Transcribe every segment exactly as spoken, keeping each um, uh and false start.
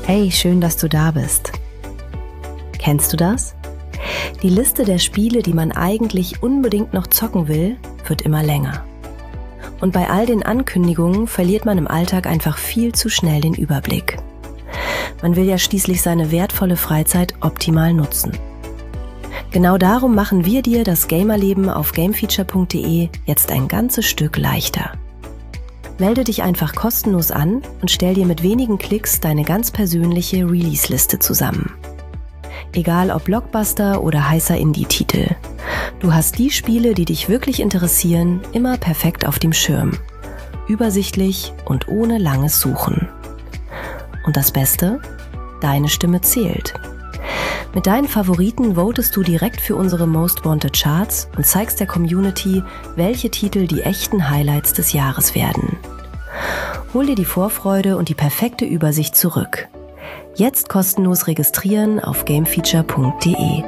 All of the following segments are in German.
Hey, schön, dass du da bist. Kennst du das? Die Liste der Spiele, die man eigentlich unbedingt noch zocken will, wird immer länger. Und bei all den Ankündigungen verliert man im Alltag einfach viel zu schnell den Überblick. Man will ja schließlich seine wertvolle Freizeit optimal nutzen. Genau darum machen wir dir das Gamerleben auf gamefeature punkt de jetzt ein ganzes Stück leichter. Melde dich einfach kostenlos an und stell dir mit wenigen Klicks deine ganz persönliche Release-Liste zusammen. Egal ob Blockbuster oder heißer Indie-Titel. Du hast die Spiele, die dich wirklich interessieren, immer perfekt auf dem Schirm. Übersichtlich und ohne langes Suchen. Und das Beste? Deine Stimme zählt. Mit deinen Favoriten votest du direkt für unsere Most Wanted Charts und zeigst der Community, welche Titel die echten Highlights des Jahres werden. Hol dir die Vorfreude und die perfekte Übersicht zurück. Jetzt kostenlos registrieren auf gamefeature punkt de.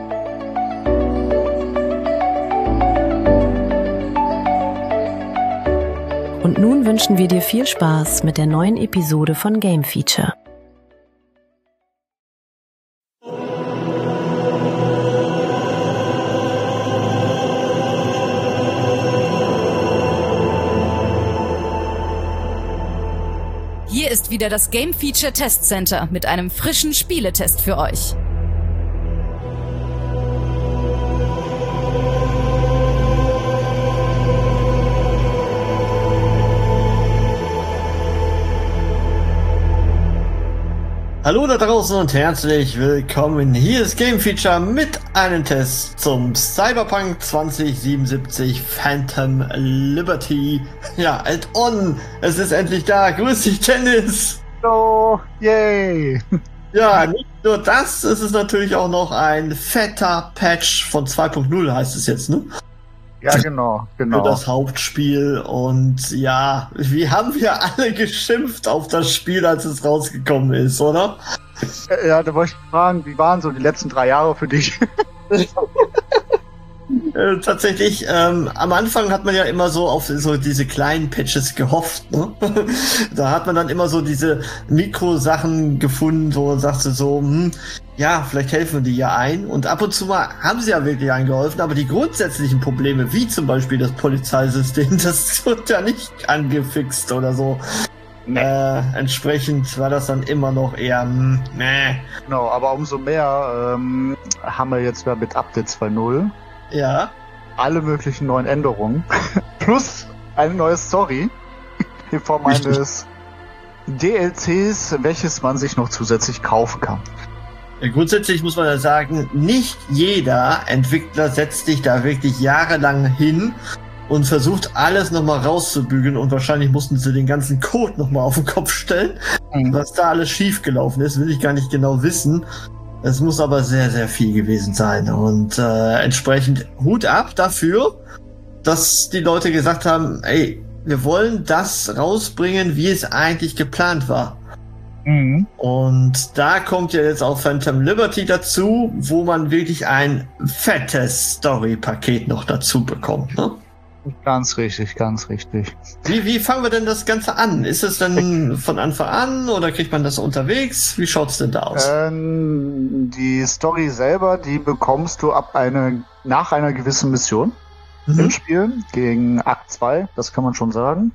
Und nun wünschen wir dir viel Spaß mit der neuen Episode von Game Feature. Hier ist wieder das Game Feature Test Center mit einem frischen Spieletest für euch. Hallo da draußen und herzlich willkommen. Hier ist Game Feature mit einem Test zum Cyberpunk zwanzig siebenundsiebzig Phantom Liberty. Ja, Add-on. Es ist endlich da. Grüß dich, Dennis. Hallo, yay. Ja, nicht nur das, es ist natürlich auch noch ein fetter Patch von zwei Punkt null, heißt es jetzt, ne? Ja, genau, genau. Für das Hauptspiel. Und ja, wie haben wir alle geschimpft auf das Spiel, als es rausgekommen ist, oder? Ja, da wollte ich fragen, wie waren so die letzten drei Jahre für dich? Äh, tatsächlich, ähm, am Anfang hat man ja immer so auf so diese kleinen Patches gehofft, ne? Da hat man dann immer so diese Mikrosachen gefunden, wo man sagte so, hm, ja, vielleicht helfen die ja ein. Und ab und zu mal haben sie ja wirklich eingeholfen, aber die grundsätzlichen Probleme, wie zum Beispiel das Polizeisystem, das wird ja nicht angefixt oder so. Nee. Äh, entsprechend war das dann immer noch eher, meh. Genau, aber umso mehr ähm, haben wir jetzt ja mit Update zwei Punkt null ja alle möglichen neuen Änderungen plus eine neue Story in Form Richtig. eines D L Cs, welches man sich noch zusätzlich kaufen kann. Ja, grundsätzlich muss man ja sagen, nicht jeder Entwickler setzt sich da wirklich jahrelang hin und versucht alles nochmal rauszubügeln und wahrscheinlich mussten sie den ganzen Code nochmal auf den Kopf stellen. Mhm. Was da alles schiefgelaufen ist, will ich gar nicht genau wissen. Es muss aber sehr, sehr viel gewesen sein und äh, entsprechend Hut ab dafür, dass die Leute gesagt haben, ey, wir wollen das rausbringen, wie es eigentlich geplant war. Mhm. Und da kommt ja jetzt auch Phantom Liberty dazu, wo man wirklich ein fettes Story-Paket noch dazu bekommt, ne? Ganz richtig, ganz richtig. Wie, wie fangen wir denn das Ganze an? Ist es dann von Anfang an oder kriegt man das unterwegs? Wie schaut's denn da aus? Ähm, die Story selber, die bekommst du ab eine, nach einer gewissen Mission mhm. im Spiel gegen Akt zwei, das kann man schon sagen.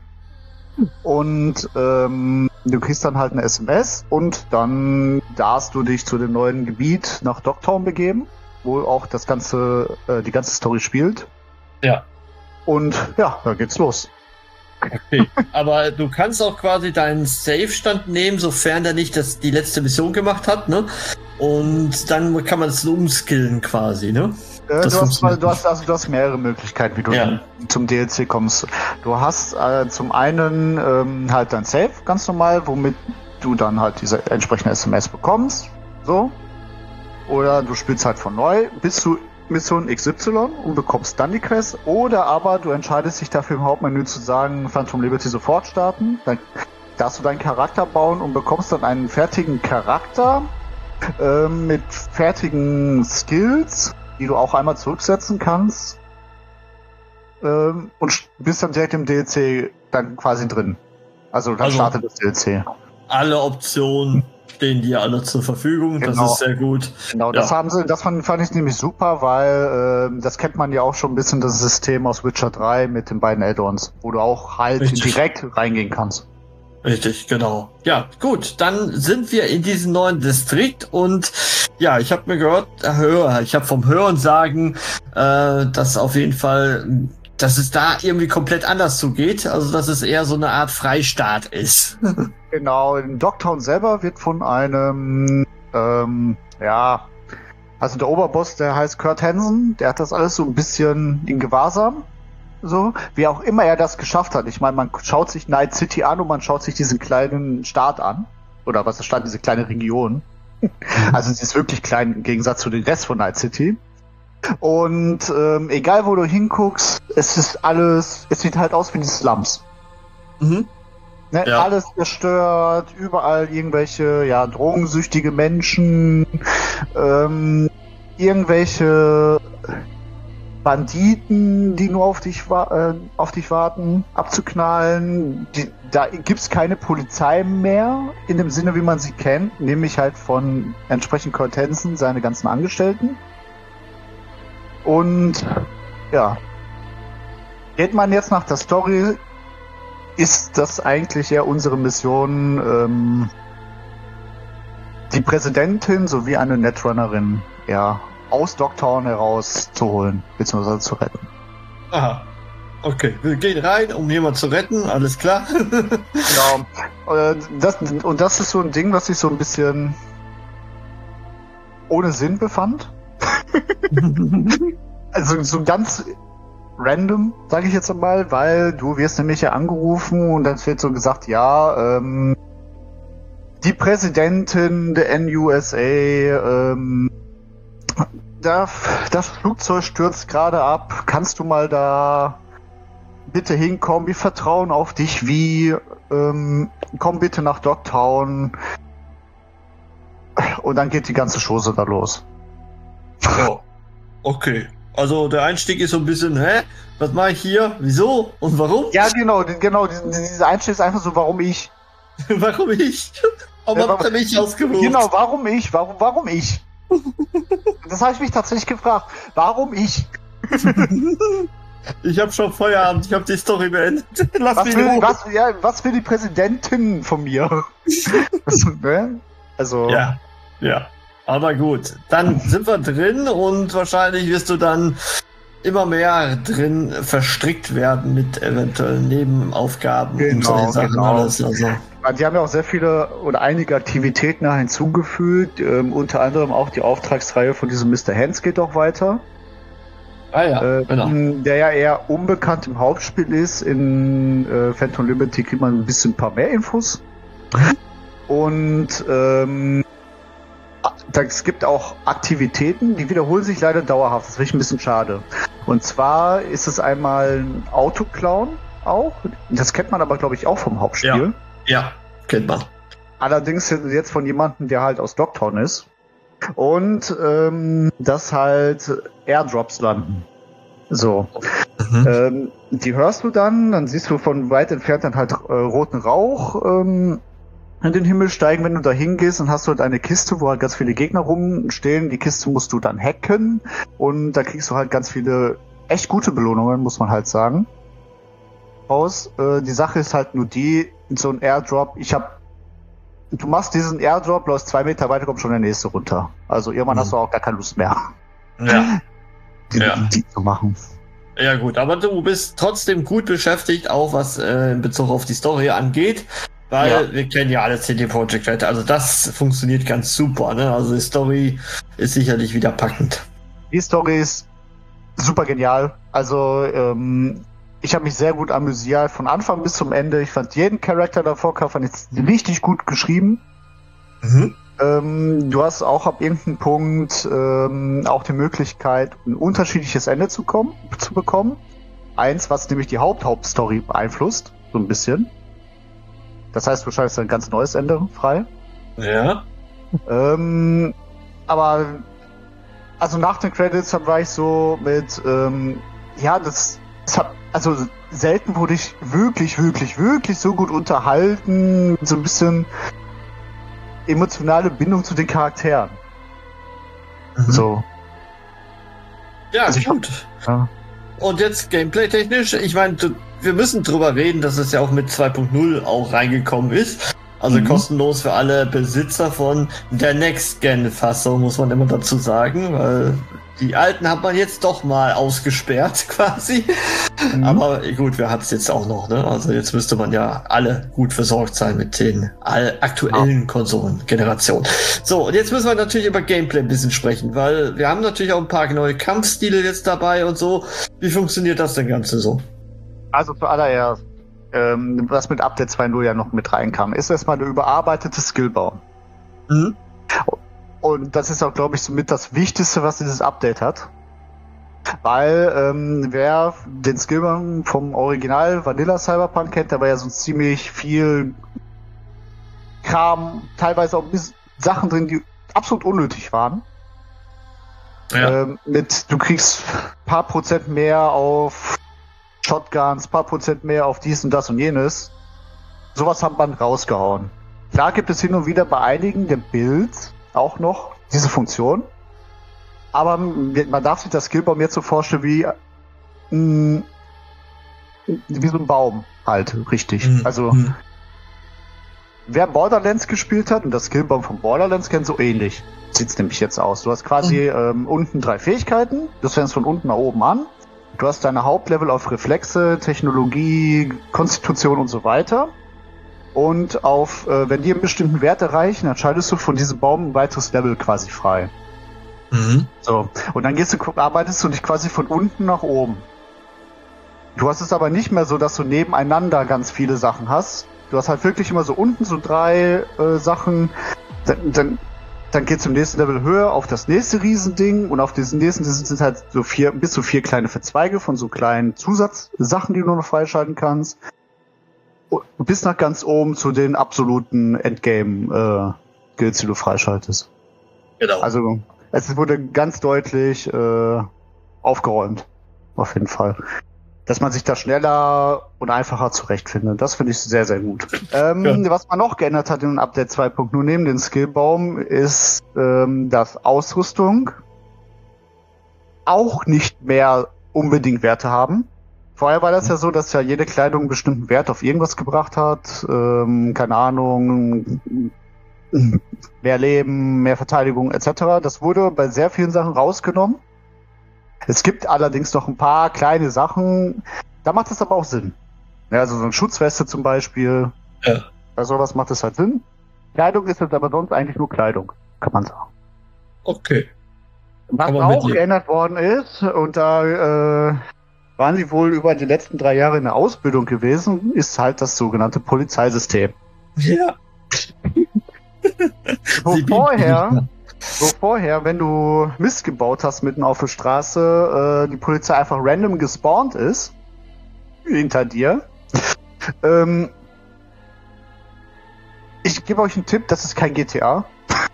Und ähm, du kriegst dann halt eine S M S und dann darfst du dich zu dem neuen Gebiet nach Dogtown begeben, wo auch das ganze, äh, die ganze Story spielt. Ja. Und ja, da geht's los. Okay, aber du kannst auch quasi deinen Save-Stand nehmen, sofern der nicht das, die letzte Mission gemacht hat, ne? Und dann kann man es umskillen quasi, ne? Äh, du, hast, du, hast, also, du hast mehrere Möglichkeiten, wie du ja. zum D L C kommst. Du hast äh, zum einen ähm, halt dein Save, ganz normal, womit du dann halt diese entsprechende S M S bekommst, so. Oder du spielst halt von neu, bis zu Mission X Y und bekommst dann die Quest, oder aber du entscheidest dich dafür im Hauptmenü zu sagen, Phantom Liberty sofort starten, dann darfst du deinen Charakter bauen und bekommst dann einen fertigen Charakter äh, mit fertigen Skills, die du auch einmal zurücksetzen kannst ähm, und bist dann direkt im D L C dann quasi drin. Also dann also startet das D L C. Alle Optionen stehen die alle zur Verfügung. Genau. Das ist sehr gut. Genau, das ja. haben sie, das fand, fand ich nämlich super, weil äh, das kennt man ja auch schon ein bisschen, das System aus Witcher drei mit den beiden Add-ons, wo du auch halt Richtig. direkt reingehen kannst. Richtig, genau. Ja, gut, dann sind wir in diesem neuen Distrikt und ja, ich habe mir gehört, höre, ich habe vom Hören sagen, äh, dass auf jeden Fall, dass es da irgendwie komplett anders zugeht, also dass es eher so eine Art Freistaat ist. Genau, in Dogtown selber wird von einem, ähm, ja, also der Oberboss, der heißt Kurt Hansen, der hat das alles so ein bisschen in Gewahrsam. So, wie auch immer er das geschafft hat. Ich meine, man schaut sich Night City an und man schaut sich diesen kleinen Staat an. Oder was da stand, diese kleine Region. Also sie ist wirklich klein im Gegensatz zu dem Rest von Night City. Und ähm, egal wo du hinguckst, es ist alles, es sieht halt aus wie die Slums. Mhm. Ne, ja. Alles zerstört, überall irgendwelche, ja, drogensüchtige Menschen, ähm, irgendwelche Banditen, die nur auf dich, wa- äh, auf dich warten, abzuknallen. Die, da gibt's keine Polizei mehr, in dem Sinne, wie man sie kennt, nämlich halt von entsprechend Kurt Hansen, seine ganzen Angestellten. Und ja, geht man jetzt nach der Story, ist das eigentlich eher unsere Mission, ähm, die Präsidentin sowie eine Netrunnerin, ja, aus Dogtown herauszuholen, beziehungsweise zu retten. Aha. Okay, wir gehen rein, um jemanden zu retten, alles klar. Genau. Das, und das ist so ein Ding, was ich so ein bisschen ohne Sinn befand. Also so ganz random, sage ich jetzt einmal, weil du wirst nämlich ja angerufen und dann wird so gesagt, ja, ähm, die Präsidentin der N U S A, ähm, Da, das Flugzeug stürzt gerade ab. Kannst du mal da bitte hinkommen? Wir vertrauen auf dich. Wie? Ähm, komm bitte nach Dogtown. Und dann geht die ganze Chose da los. Oh, okay. Also der Einstieg ist so ein bisschen, hä? Was mache ich hier? Wieso? Und warum? Ja, genau. Genau. Dieser Einstieg ist einfach so, warum ich? Warum ich? Warum ja, habt ihr mich ausgerufen? Genau, warum ich? Warum, warum ich? Das habe ich mich tatsächlich gefragt. Warum ich? Ich habe schon Feierabend, ich habe die Story beendet. Lass was, mich will, was, ja, was will die Präsidentin von mir? Also, ne? Also. Ja, ja. Aber gut, dann sind wir drin und wahrscheinlich wirst du dann immer mehr drin verstrickt werden mit eventuellen Nebenaufgaben genau, und solche Sachen genau. alles. Also. Die haben ja auch sehr viele oder einige Aktivitäten hinzugefügt, ähm, unter anderem auch die Auftragsreihe von diesem Mister Hands geht auch weiter. Ah ja, äh, genau. Der ja eher unbekannt im Hauptspiel ist. In äh, Phantom Liberty kriegt man ein bisschen ein paar mehr Infos. Und ähm, es gibt auch Aktivitäten, die wiederholen sich leider dauerhaft. Das finde ich ein bisschen schade. Und zwar ist es einmal ein Autoklauen auch. Das kennt man aber, glaube ich, auch vom Hauptspiel. Ja, ja, kennt man. Allerdings jetzt von jemandem, der halt aus Dogtown ist. Und ähm, dass halt Airdrops landen. So. Mhm. Ähm, die hörst du dann, dann siehst du von weit entfernt dann halt äh, roten Rauch ähm, in den Himmel steigen. Wenn du da hingehst, dann hast du halt eine Kiste, wo halt ganz viele Gegner rumstehen. Die Kiste musst du dann hacken und da kriegst du halt ganz viele echt gute Belohnungen, muss man halt sagen. Raus. Äh, die Sache ist halt nur die, so ein Airdrop, ich hab du machst diesen Airdrop, läufst zwei Meter weiter, kommt schon der nächste runter. Also irgendwann mhm. hast du auch gar keine Lust mehr. Ja. Die, ja. die zu machen. Ja gut, aber du bist trotzdem gut beschäftigt, auch was äh, in Bezug auf die Story angeht, weil ja. wir kennen ja alle C D Projekt Red, also das funktioniert ganz super, ne? Also die Story ist sicherlich wieder packend. Die Story ist super genial, also ähm, ich habe mich sehr gut amüsiert, von Anfang bis zum Ende. Ich fand jeden Charakter davor, fand ich richtig gut geschrieben. Mhm. Ähm, du hast auch ab irgendeinem Punkt ähm, auch die Möglichkeit, ein unterschiedliches Ende zu, kommen, zu bekommen. Eins, was nämlich die Haupt-Hauptstory beeinflusst, so ein bisschen. Das heißt, du schaltest ein ganz neues Ende frei. Ja. Ähm, aber also nach den Credits war ich so mit, ähm, ja, das, das hat, also selten wurde ich wirklich, wirklich, wirklich so gut unterhalten, so ein bisschen emotionale Bindung zu den Charakteren. Mhm. So. Ja, also gut. Hab, ja. Und jetzt Gameplay-technisch, ich meine, wir müssen drüber reden, dass es ja auch mit zwei Punkt null auch reingekommen ist. Also mhm. kostenlos für alle Besitzer von der Next-Gen-Fassung, muss man immer dazu sagen, weil die alten hat man jetzt doch mal ausgesperrt quasi. Mhm. Aber gut, wir hatten es jetzt auch noch, ne? Also jetzt müsste man ja alle gut versorgt sein mit den aktuellen ja. Konsolengenerationen. So, und jetzt müssen wir natürlich über Gameplay ein bisschen sprechen, weil wir haben natürlich auch ein paar neue Kampfstile jetzt dabei und so. Wie funktioniert das denn Ganze so? Also zuallererst, ähm, was mit Update zwei Punkt null ja noch mit reinkam, ist erstmal der überarbeitete Skillbaum. Mhm. Und das ist auch, glaube ich, somit das Wichtigste, was dieses Update hat. Weil, ähm, wer den Skillbaum vom Original Vanilla Cyberpunk kennt, da war ja so ziemlich viel Kram, teilweise auch bis Sachen drin, die absolut unnötig waren. Ja. Ähm, mit, du kriegst paar Prozent mehr auf Shotguns, paar Prozent mehr auf dies und das und jenes. Sowas hat man rausgehauen. Klar gibt es hin und wieder bei einigen der Builds auch noch diese Funktion. Aber man darf sich das Skillbaum jetzt so vorstellen wie mh, wie so ein Baum halt, richtig. Mhm. Also mhm. wer Borderlands gespielt hat und das Skillbaum von Borderlands kennt, so ähnlich sieht's nämlich jetzt aus. Du hast quasi mhm. ähm, unten drei Fähigkeiten, das fängst von unten nach oben an. Du hast deine Hauptlevel auf Reflexe, Technologie, Konstitution und so weiter. Und auf, äh, wenn die einen bestimmten Wert erreichen, dann schaltest du von diesem Baum ein weiteres Level quasi frei. Mhm. So. Und dann gehst du, arbeitest du dich quasi von unten nach oben. Du hast es aber nicht mehr so, dass du nebeneinander ganz viele Sachen hast. Du hast halt wirklich immer so unten so drei äh, Sachen. Dann, dann, dann geht's zum nächsten Level höher auf das nächste Riesending. Und auf diesen nächsten sind halt so vier, bis zu vier kleine Verzweige von so kleinen Zusatzsachen, die du noch freischalten kannst. Bis nach ganz oben zu den absoluten Endgame-Skills, äh, die du freischaltest. Genau. Also es wurde ganz deutlich äh, aufgeräumt. Auf jeden Fall. Dass man sich da schneller und einfacher zurechtfindet. Das finde ich sehr, sehr gut. Ähm, ja. Was man noch geändert hat in Update zwei Punkt null neben den Skillbaum ist, ähm, dass Ausrüstung auch nicht mehr unbedingt Werte haben. Vorher war das ja so, dass ja jede Kleidung einen bestimmten Wert auf irgendwas gebracht hat. Ähm, keine Ahnung, mehr Leben, mehr Verteidigung et cetera. Das wurde bei sehr vielen Sachen rausgenommen. Es gibt allerdings noch ein paar kleine Sachen, da macht es aber auch Sinn. Ja, also so eine Schutzweste zum Beispiel. Ja. Bei sowas macht es halt Sinn. Kleidung ist jetzt aber sonst eigentlich nur Kleidung, kann man sagen. Okay. Was auch geändert worden ist, und da äh, waren sie wohl über die letzten drei Jahre in der Ausbildung gewesen, ist halt das sogenannte Polizeisystem. Ja. Wo vorher, wo vorher, wenn du Mist gebaut hast mitten auf der Straße, äh, die Polizei einfach random gespawnt ist, hinter dir. ähm, ich gebe euch einen Tipp, das ist kein G T A.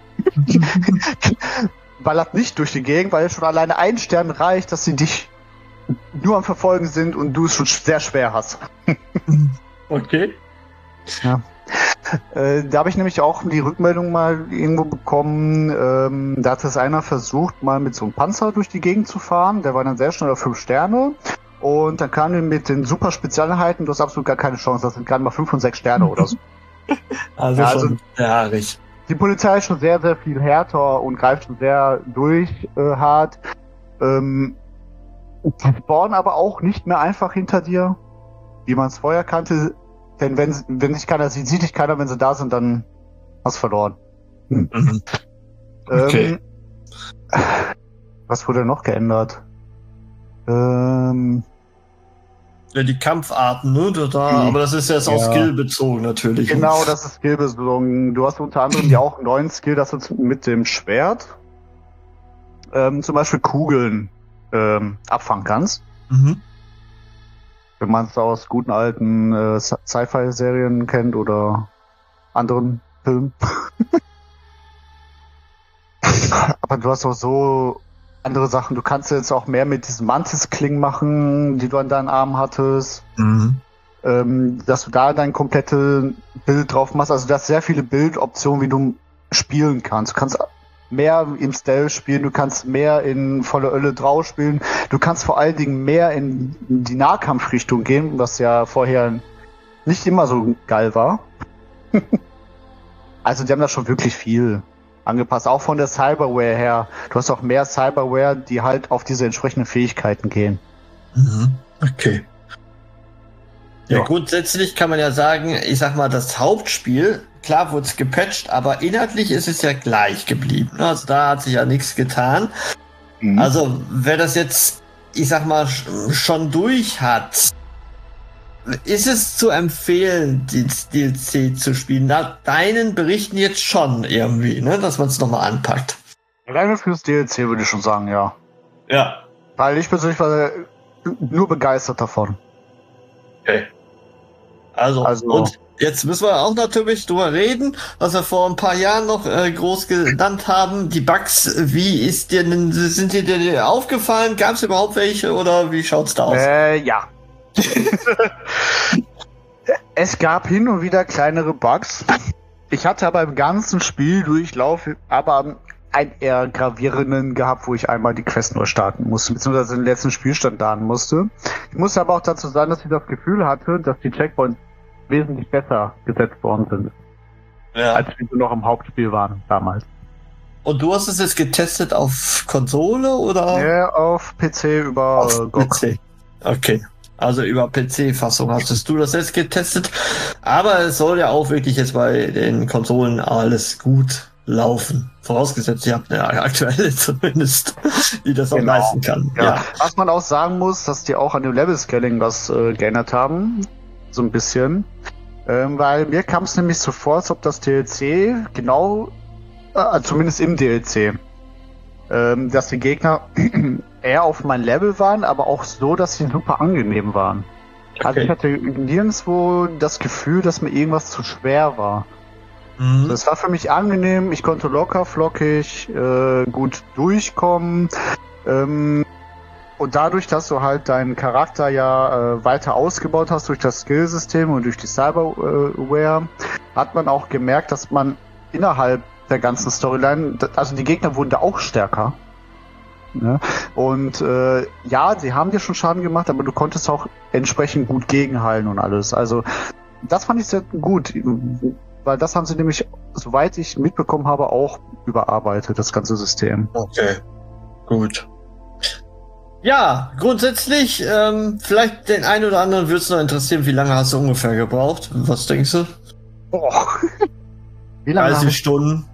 Ballert nicht durch die Gegend, weil schon alleine ein Stern reicht, dass sie dich nur am Verfolgen sind und du es schon sehr schwer hast. Okay. Ja. Äh, da habe ich nämlich auch die Rückmeldung mal irgendwo bekommen, ähm, da hat es einer versucht, mal mit so einem Panzer durch die Gegend zu fahren, der war dann sehr schnell auf fünf Sterne und dann kam er mit den super Spezialeinheiten, du hast absolut gar keine Chance, das sind gerade mal fünf und sechs Sterne oder so. Also, ja, also schon ja, richtig. Die Polizei ist schon sehr, sehr viel härter und greift schon sehr durch äh, hart. Ähm, die spawnen aber auch nicht mehr einfach hinter dir, wie man es vorher kannte. Denn wenn, wenn dich keiner sieht, sieht dich keiner, wenn sie da sind, dann hast du verloren. Hm. Mhm. Okay. Ähm, was wurde noch geändert? Ähm, ja, die Kampfarten, ne? Da, da, aber das ist jetzt ja. auch skillbezogen natürlich. Genau, das ist skillbezogen. Du hast unter anderem ja auch einen neuen Skill, das ist mit dem Schwert ähm, zum Beispiel Kugeln ähm, abfangen kannst. Mhm. Wenn man es aus guten alten äh, Sci-Fi-Serien kennt oder anderen Filmen. Aber du hast auch so andere Sachen. Du kannst jetzt auch mehr mit diesen Mantis-Klingen machen, die du an deinen Armen hattest. Mhm. Ähm, dass du da dein komplettes Bild drauf machst. Also du hast sehr viele Bildoptionen, wie du spielen kannst. Du kannst mehr im Stealth spielen, du kannst mehr in volle Ölle drauf spielen, du kannst vor allen Dingen mehr in die Nahkampfrichtung gehen, was ja vorher nicht immer so geil war. Also die haben da schon wirklich viel angepasst, auch von der Cyberware her. Du hast auch mehr Cyberware, die halt auf diese entsprechenden Fähigkeiten gehen. Mhm. Okay. Ja, Ja. grundsätzlich kann man ja sagen, ich sag mal, das Hauptspiel, klar wurde es gepatcht, aber inhaltlich ist es ja gleich geblieben. Also da hat sich ja nichts getan. Mhm. Also wer das jetzt, ich sag mal, sch- schon durch hat, ist es zu empfehlen, die D L C zu spielen? Nach deinen Berichten jetzt schon irgendwie, ne, dass man es nochmal anpackt. Alleine fürs D L C würde ich schon sagen, ja. Ja. Weil ich persönlich war nur begeistert davon. Okay. Also, Also- und jetzt müssen wir auch natürlich drüber reden, was wir vor ein paar Jahren noch äh, groß genannt haben. Die Bugs, wie ist dir denn, sind dir dir aufgefallen? Gab es überhaupt welche oder wie schaut's da aus? Äh, ja. Es gab hin und wieder kleinere Bugs. Ich hatte aber im ganzen Spieldurchlauf aber einen eher gravierenden gehabt, wo ich einmal die Quest neu starten musste, beziehungsweise den letzten Spielstand laden musste. Ich muss aber auch dazu sagen, dass ich das Gefühl hatte, dass die Checkpoints wesentlich besser gesetzt worden sind, Ja. als wir noch im Hauptspiel waren damals. Und du hast es jetzt getestet auf Konsole oder Ja, auf P C über auf äh, P G O G. C? Okay. Also über P C-Fassung hast du das jetzt getestet. Aber es soll ja auch wirklich jetzt bei den Konsolen alles gut laufen. Vorausgesetzt, ihr habt eine aktuelle zumindest, die das auch Genau. leisten kann. Ja. Ja. Was man auch sagen muss, dass die auch an dem Level-Scaling was äh, geändert haben. So ein bisschen. Ähm, weil mir kam es nämlich so vor, als ob das D L C genau, äh, zumindest im D L C, ähm, dass die Gegner eher auf mein Level waren, aber auch so, dass sie super angenehm waren. Also ich hatte nirgendwo das Gefühl, dass mir irgendwas zu schwer war. Mhm. Das war für mich angenehm, ich konnte locker, flockig, äh, gut durchkommen. Ähm, und dadurch, dass du halt deinen Charakter ja äh, weiter ausgebaut hast durch das Skillsystem und durch die Cyberware, hat man auch gemerkt, dass man innerhalb der ganzen Storyline, also die Gegner wurden da auch stärker. Ne? Und äh, ja, sie haben dir schon Schaden gemacht, aber du konntest auch entsprechend gut gegenheilen und alles. Also das fand ich sehr gut, weil das haben sie nämlich, soweit ich mitbekommen habe, auch überarbeitet, das ganze System. Okay, gut. Ja, grundsätzlich, ähm, vielleicht den einen oder anderen würde es noch interessieren, wie lange hast du ungefähr gebraucht? Was denkst du? Boah. Wie lange? dreißig Stunden?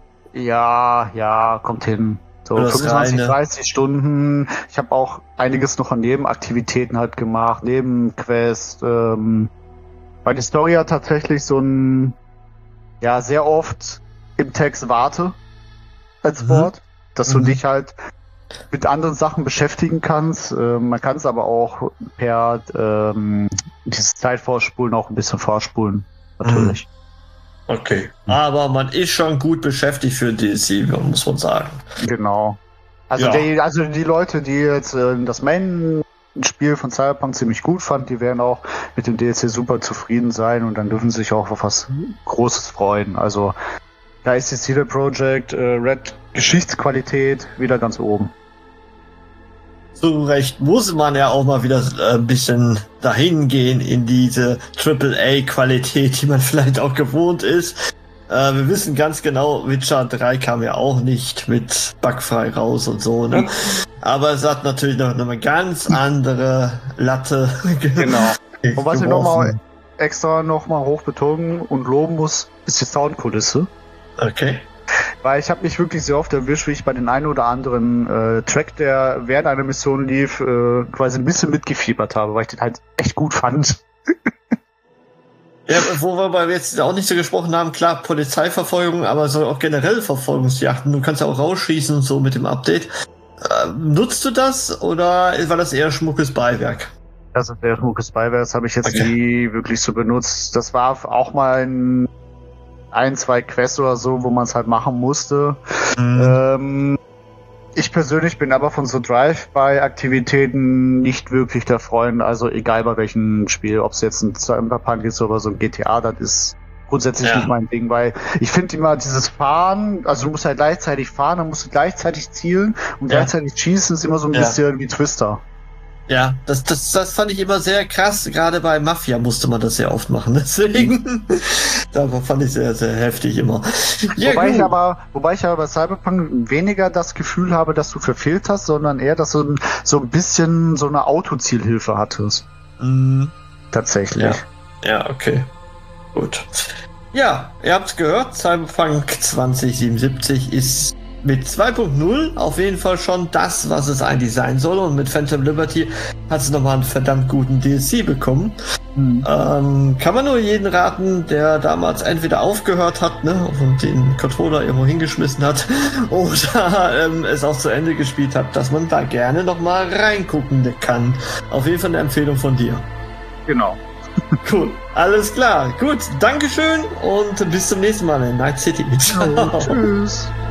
Ja, ja, kommt hin. So Für das fünfundzwanzig, reine- dreißig Stunden. Ich habe auch einiges noch an Nebenaktivitäten halt gemacht, Nebenquest. Ähm, weil die Story hat tatsächlich so ein, ja, sehr oft im Text warte als Mhm. Wort, dass du Mhm. dich halt mit anderen Sachen beschäftigen kannst. Ähm, man kann es aber auch per ähm, dieses Zeitvorspulen auch ein bisschen vorspulen, natürlich. Okay. Aber man ist schon gut beschäftigt für D L C, muss man sagen. Genau. Also, Ja. die, also die Leute, die jetzt äh, das Main-Spiel von Cyberpunk ziemlich gut fanden, die werden auch mit dem D L C super zufrieden sein und dann dürfen sie sich auch auf was Großes freuen. Also da ist die C D Projekt äh, Red Geschichtsqualität wieder ganz oben. Zu Recht muss man ja auch mal wieder äh, ein bisschen dahin gehen in diese Triple A-Qualität, die man vielleicht auch gewohnt ist. Äh, wir wissen ganz genau, Witcher drei kam ja auch nicht mit bugfrei raus und so, ne? Aber es hat natürlich noch eine ganz andere Latte. Genau. Und was ich nochmal geworfen. extra nochmal hoch betonen und loben muss, ist die Soundkulisse. Okay. Weil ich habe mich wirklich sehr oft erwischt, wie ich bei den einen oder anderen äh, Track, der während einer Mission lief, äh, quasi ein bisschen mitgefiebert habe, weil ich den halt echt gut fand. Ja, wo wir bei jetzt auch nicht so gesprochen haben, klar, Polizeiverfolgung, aber so auch generell Verfolgungsjachten. Du kannst ja auch rausschießen und so mit dem Update. Äh, nutzt du das oder war das eher schmuckes Beiwerk? Das ist der schmuckes Beiwerk, das habe ich jetzt Okay. nie wirklich so benutzt. Das war auch mal ein, ein zwei Quests oder so, wo man es halt machen musste. Mhm. Ähm, ich persönlich bin aber von so Drive-by-Aktivitäten nicht wirklich der Freund. Also egal bei welchem Spiel, ob es jetzt ein Cyberpunk ist oder so ein G T A, das ist grundsätzlich ja. nicht mein Ding, weil ich finde immer dieses Fahren, also du musst halt gleichzeitig fahren, dann musst du gleichzeitig zielen und ja. gleichzeitig schießen, ist immer so ein ja. bisschen wie Twister. Ja, das, das, das fand ich immer sehr krass. Gerade bei Mafia musste man das sehr oft machen. Deswegen, da fand ich sehr, sehr heftig immer. Ja, wobei, ich aber, wobei ich aber bei Cyberpunk weniger das Gefühl habe, dass du verfehlt hast, sondern eher, dass du so ein bisschen so eine Autozielhilfe hattest. Mhm. Tatsächlich. Ja. ja, okay. Gut. Ja, ihr habt's gehört. Cyberpunk zwanzig siebenundsiebzig ist mit zwei Punkt null auf jeden Fall schon das, was es eigentlich sein soll. Und mit Phantom Liberty hat es nochmal einen verdammt guten D L C bekommen. Mhm. Ähm, kann man nur jeden raten, der damals entweder aufgehört hat, ne, und den Controller irgendwo hingeschmissen hat oder ähm, es auch zu Ende gespielt hat, dass man da gerne nochmal reingucken kann. Auf jeden Fall eine Empfehlung von dir. Genau. Cool, alles klar. Gut, Dankeschön und bis zum nächsten Mal in Night City. Ciao. Tschüss.